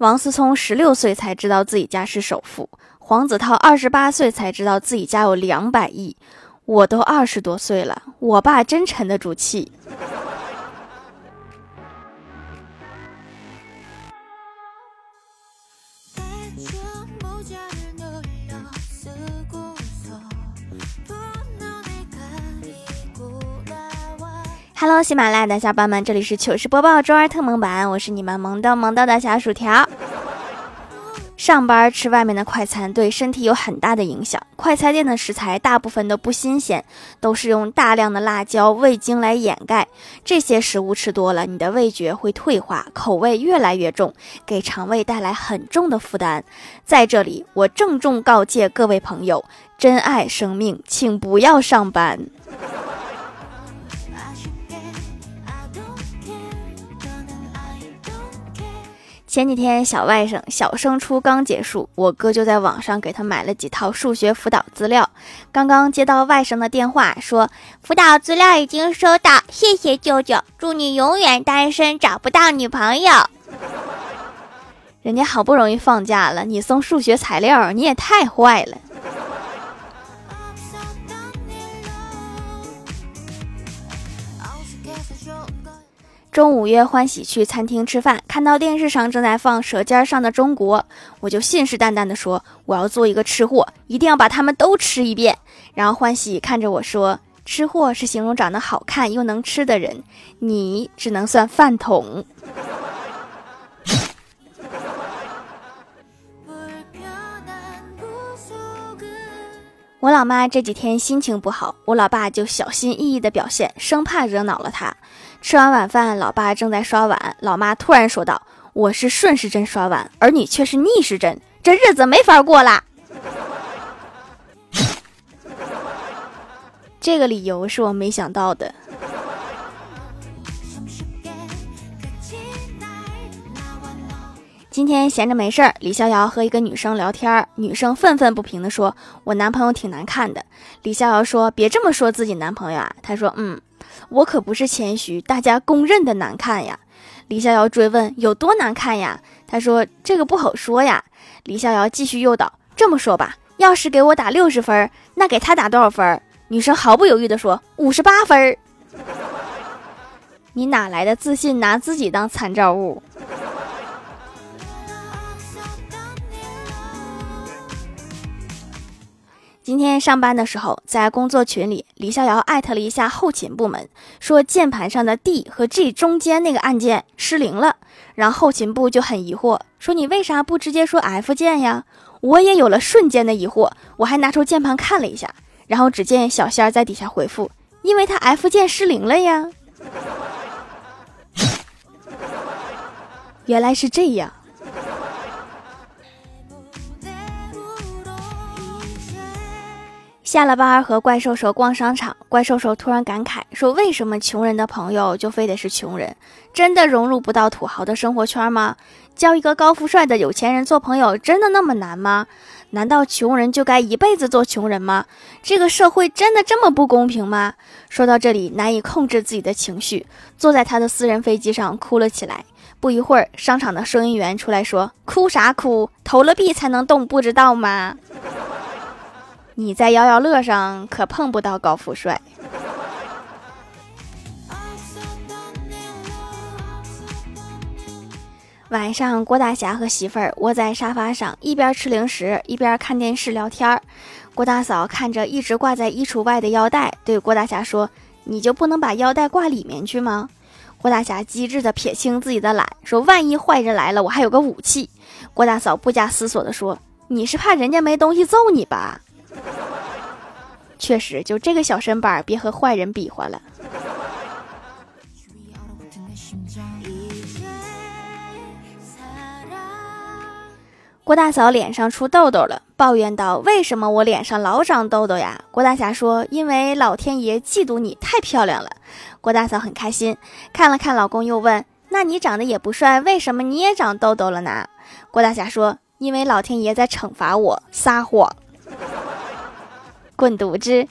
王思聪16岁才知道自己家是首富，黄子韬28岁才知道自己家有200亿，我都20多岁了，我爸真沉得住气。Hello， 喜马拉雅的小伙伴们，这里是糗事播报周二特蒙版，我是你们萌豆的小薯条。上班吃外面的快餐对身体有很大的影响，快餐店的食材大部分都不新鲜，都是用大量的辣椒、味精来掩盖。这些食物吃多了，你的味觉会退化，口味越来越重，给肠胃带来很重的负担。在这里，我郑重告诫各位朋友，珍爱生命，请不要上班。前几天小外甥小升初刚结束，我哥就在网上给他买了几套数学辅导资料。刚刚接到外甥的电话，说辅导资料已经收到，谢谢舅舅，祝你永远单身，找不到女朋友。人家好不容易放假了，你送数学材料，你也太坏了。中午约欢喜去餐厅吃饭，看到电视上正在放《舌尖上的中国》，我就信誓旦旦地说，我要做一个吃货，一定要把他们都吃一遍。然后欢喜看着我说，吃货是形容长得好看又能吃的人，你只能算饭桶。我老妈这几天心情不好，我老爸就小心翼翼的表现，生怕惹恼了她。吃完晚饭，老爸正在刷碗，老妈突然说道，我是顺时针刷碗，而你却是逆时针，这日子没法过啦。这个理由是我没想到的。今天闲着没事儿，李逍遥和一个女生聊天，女生愤愤不平地说，我男朋友挺难看的。李逍遥说，别这么说自己男朋友啊。他说，我可不是谦虚，大家公认的难看呀。李逍遥追问，有多难看呀？他说，这个不好说呀。李逍遥继续诱导，这么说吧，要是给我打60分，那给他打多少分？女生毫不犹豫地说，58分。你哪来的自信拿自己当参照物？今天上班的时候，在工作群里，李逍遥艾特了一下后勤部门，说键盘上的 D 和 G 中间那个按键失灵了。然后后勤部就很疑惑，说你为啥不直接说 F 键呀？我也有了瞬间的疑惑，我还拿出键盘看了一下，然后只见小仙儿在底下回复，因为他 F 键失灵了呀。原来是这样。下了班和怪兽手逛商场，怪兽手突然感慨说，为什么穷人的朋友就非得是穷人？真的融入不到土豪的生活圈吗？交一个高富帅的有钱人做朋友真的那么难吗？难道穷人就该一辈子做穷人吗？这个社会真的这么不公平吗？说到这里难以控制自己的情绪，坐在他的私人飞机上哭了起来。不一会儿，商场的收银员出来说，哭啥哭，投了币才能动，不知道吗？你在摇摇乐上可碰不到高富帅。晚上，郭大侠和媳妇儿窝在沙发上，一边吃零食一边看电视聊天。郭大嫂看着一直挂在衣橱外的腰带，对郭大侠说，你就不能把腰带挂里面去吗？郭大侠机智地撇清自己的懒，说万一坏人来了，我还有个武器。郭大嫂不加思索地说，你是怕人家没东西揍你吧？确实，就这个小身板，别和坏人比划了。郭大嫂脸上出痘痘了，抱怨道，为什么我脸上老长痘痘呀？郭大侠说，因为老天爷嫉妒你太漂亮了。郭大嫂很开心，看了看老公又问，那你长得也不帅，为什么你也长痘痘了呢？郭大侠说，因为老天爷在惩罚我撒谎。滚犊子！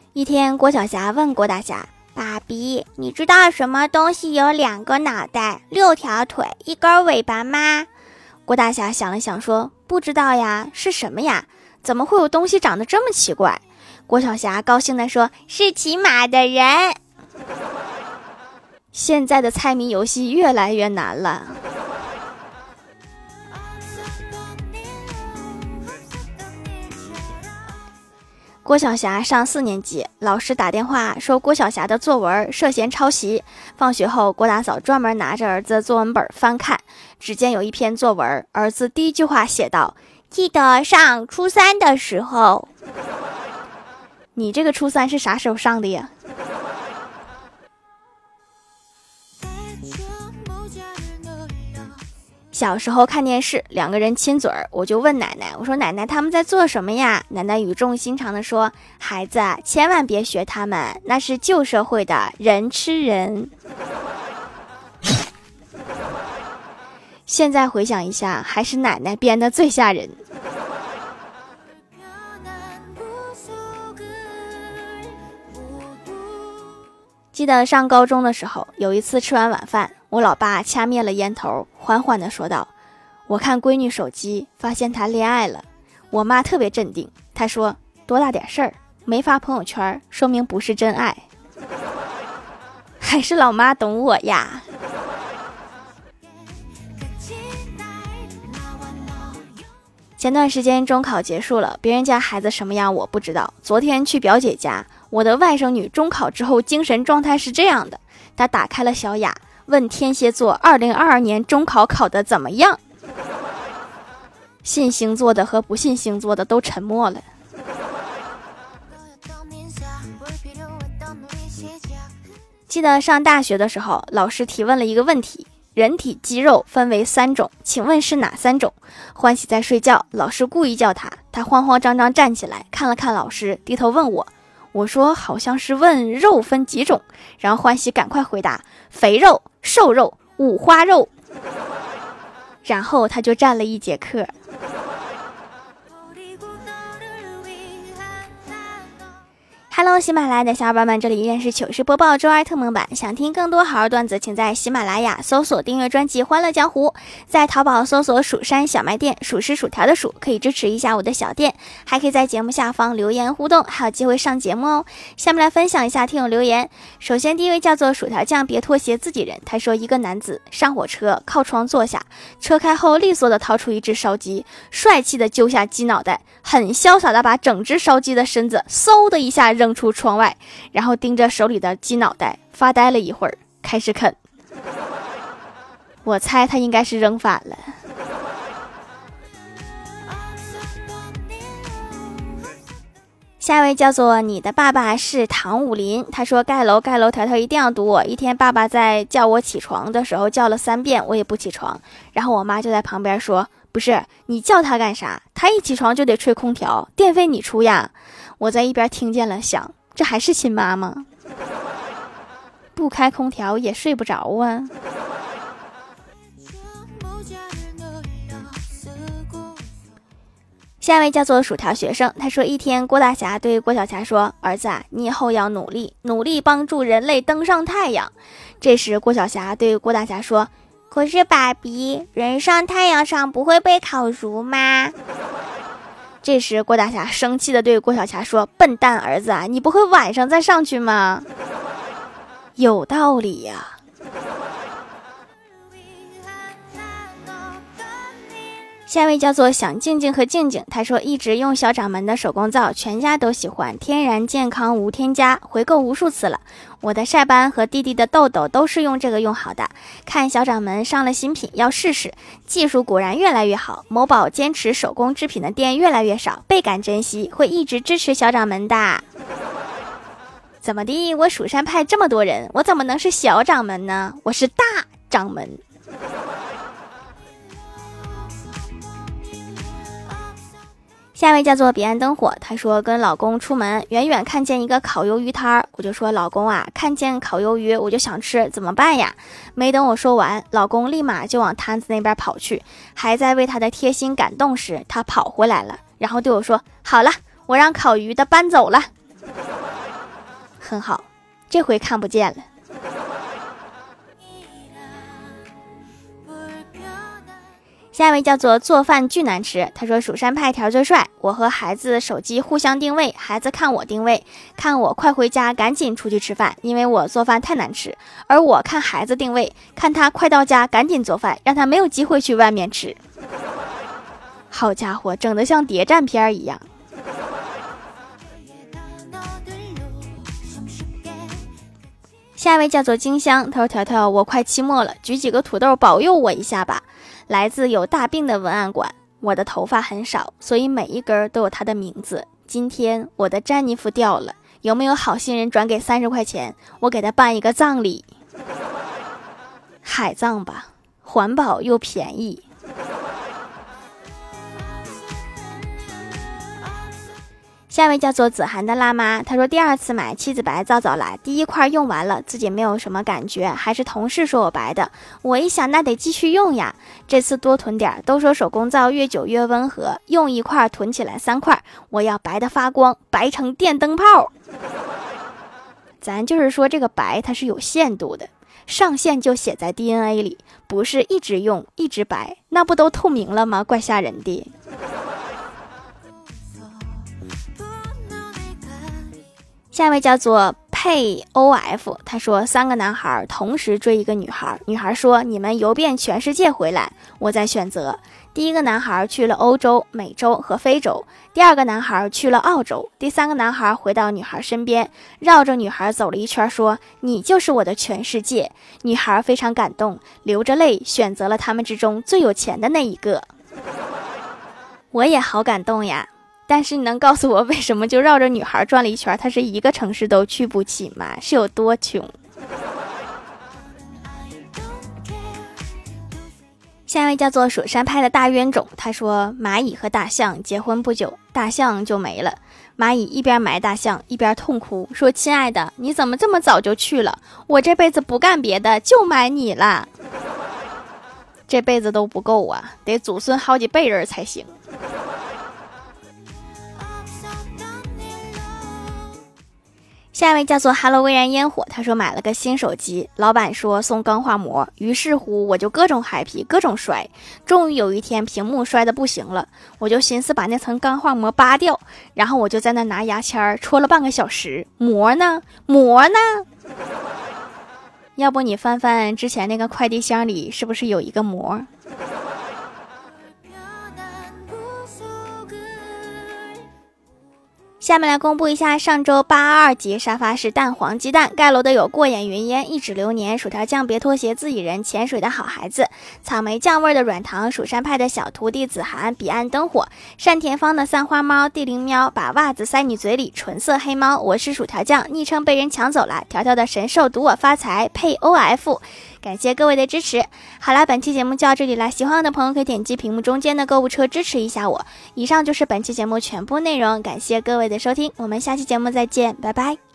一天，郭晓霞问郭大侠：爸比，你知道什么东西有2个脑袋、6条腿、1根尾巴吗？郭大侠想了想说：不知道呀，是什么呀？怎么会有东西长得这么奇怪？郭晓霞高兴地说：是骑马的人。现在的猜谜游戏越来越难了。郭晓霞上4年级，老师打电话说郭晓霞的作文涉嫌抄袭。放学后，郭大嫂专门拿着儿子的作文本翻看，只见有一篇作文，儿子第一句话写道：记得上初3的时候。你这个初3是啥时候上的呀？小时候看电视，2个人亲嘴儿，我就问奶奶，我说奶奶他们在做什么呀？奶奶语重心长地说：孩子千万别学他们，那是旧社会的人吃人。现在回想一下，还是奶奶编的最吓人。记得上高中的时候，有一次吃完晚饭，我老爸掐灭了烟头，缓缓地说道：我看闺女手机，发现她恋爱了。我妈特别镇定，她说：多大点事儿，没发朋友圈，说明不是真爱。还是老妈懂我呀。前段时间中考结束了，别人家孩子什么样我不知道。昨天去表姐家，我的外甥女中考之后精神状态是这样的，她打开了小雅，问天蝎座2022年中考考得怎么样。信星座的和不信星座的都沉默了。记得上大学的时候，老师提问了一个问题：人体肌肉分为3种，请问是哪3种？欢喜在睡觉，老师故意叫他，他慌慌张张站起来，看了看老师，低头问我，我说好像是问肉分几种，然后欢喜赶快回答：肥肉、瘦肉、五花肉。然后他就站了1节课。Hello， 喜马拉雅的小伙伴们，这里依然是糗事播报周2特蒙版。想听更多好玩段子，请在喜马拉雅搜索订阅专辑《欢乐江湖》，在淘宝搜索蜀山小卖店，蜀是薯条的蜀，可以支持一下我的小店，还可以在节目下方留言互动，还有机会上节目哦。下面来分享一下听友留言。首先第一位叫做薯条酱别拖鞋自己人，他说一个男子上火车靠窗坐下，车开后利索的掏出一只烧鸡，帅气的揪下鸡脑袋，很潇洒的把整只烧鸡的身子嗖的一下扔出窗外，然后盯着手里的鸡脑袋发呆了一会儿，开始啃。我猜他应该是扔反了。下一位叫做你的爸爸是唐武林，他说盖楼条条一定要堵我。一天爸爸在叫我起床的时候叫了3遍，我也不起床，然后我妈就在旁边说，不是你叫他干啥，他一起床就得吹空调，电费你出呀。我在一边听见了，想这还是亲妈吗？不开空调也睡不着啊。下一位叫做薯条学生，他说一天郭大侠对郭晓霞说，儿子啊，你以后要努力帮助人类登上太阳。这时郭晓霞对郭大侠说，可是爸比，人上太阳上不会被烤熟吗？这时郭大侠生气地对郭晓霞说，笨蛋儿子啊，你不会晚上再上去吗？有道理呀。下一位叫做想静静和静静，他说一直用小掌门的手工皂，全家都喜欢，天然健康无添加，回购无数次了。我的晒斑和弟弟的痘痘都是用这个用好的，看小掌门上了新品要试试，技术果然越来越好，某宝坚持手工制品的店越来越少，倍感珍惜，会一直支持小掌门的。怎么的，我蜀山派这么多人，我怎么能是小掌门呢？我是大掌门。下一位叫做彼岸灯火，他说跟老公出门，远远看见一个烤鱿鱼摊儿，我就说老公啊，看见烤鱿鱼我就想吃，怎么办呀？没等我说完，老公立马就往摊子那边跑去，还在为他的贴心感动时，他跑回来了，然后对我说，好了，我让烤鱼的搬走了。 很好，这回看不见了。下一位叫做做饭巨难吃，他说蜀山派条最帅，我和孩子手机互相定位，孩子看我定位，看我快回家赶紧出去吃饭，因为我做饭太难吃，而我看孩子定位，看他快到家赶紧做饭，让他没有机会去外面吃。好家伙，整得像谍战片一样。下一位叫做金香，他说条条我快期末了，举几个土豆保佑我一下吧。来自有大病的文案馆，我的头发很少，所以每一根都有他的名字。今天我的詹妮弗掉了，有没有好心人转给30块钱，我给他办一个葬礼。海葬吧，环保又便宜。下一位叫做子涵的辣妈，她说第2次买妻子白皂皂来，第1块用完了，自己没有什么感觉，还是同事说我白的，我一想那得继续用呀，这次多囤点，都说手工皂越久越温和，用1块囤起来3块，我要白的发光，白成电灯泡。咱就是说这个白它是有限度的，上限就写在 DNA 里，不是一直用一直白，那不都透明了吗？怪吓人的。下一位叫做配 OF， 他说3个男孩同时追一个女孩，女孩说你们游遍全世界回来，我在选择。第1个男孩去了欧洲、美洲和非洲，第2个男孩去了澳洲，第3个男孩回到女孩身边，绕着女孩走了一圈，说你就是我的全世界。女孩非常感动，流着泪选择了他们之中最有钱的那一个。我也好感动呀，但是你能告诉我为什么就绕着女孩转了一圈，他是一个城市都去不起吗？是有多穷？下一位叫做蜀山派的大冤种，他说蚂蚁和大象结婚不久，大象就没了，蚂蚁一边埋大象一边痛哭，说亲爱的，你怎么这么早就去了？我这辈子不干别的，就埋你了。这辈子都不够啊，得祖孙好几辈人才行。下一位叫做哈喽微燃烟火，他说买了个新手机，老板说送钢化膜，于是乎我就各种happy各种摔，终于有一天屏幕摔得不行了，我就寻思把那层钢化膜扒掉，然后我就在那拿牙签戳了半个小时，膜呢要不你翻翻之前那个快递箱里是不是有一个膜？下面来公布一下上周822级沙发是蛋黄鸡蛋，盖楼的有过眼云烟、一指流年、薯条酱别拖鞋、自己人、潜水的好孩子、草莓酱味的软糖、蜀山派的小徒弟子涵、彼岸灯火、单田芳的三花猫、地灵喵、把袜子塞你嘴里、纯色黑猫，我是薯条酱，昵称被人抢走了，条条的神兽赌我发财配 OF，感谢各位的支持。好啦，本期节目就到这里啦，喜欢我的朋友可以点击屏幕中间的购物车支持一下我。以上就是本期节目全部内容，感谢各位的收听，我们下期节目再见，拜拜。